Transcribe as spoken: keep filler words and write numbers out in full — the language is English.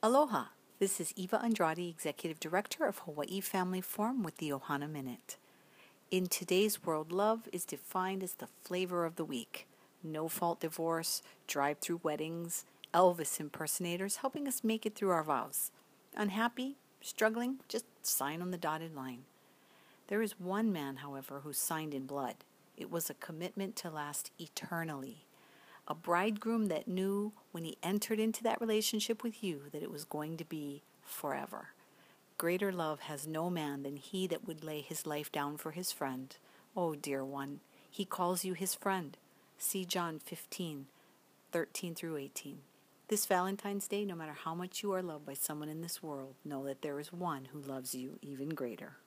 Aloha, this is Eva Andrade, Executive Director of Hawaii Family Forum with the Ohana Minute. In today's world, love is defined as the flavor of the week. No-fault divorce, drive-through weddings, Elvis impersonators helping us make it through our vows. Unhappy? Struggling? Just sign on the dotted line. There is one man, however, who signed in blood. It was a commitment to last eternally. A bridegroom that knew when he entered into that relationship with you that it was going to be forever. Greater love has no man than he that would lay his life down for his friend. Oh, dear one, he calls you his friend. See John fifteen, thirteen through eighteen. This Valentine's Day, no matter how much you are loved by someone in this world, know that there is one who loves you even greater.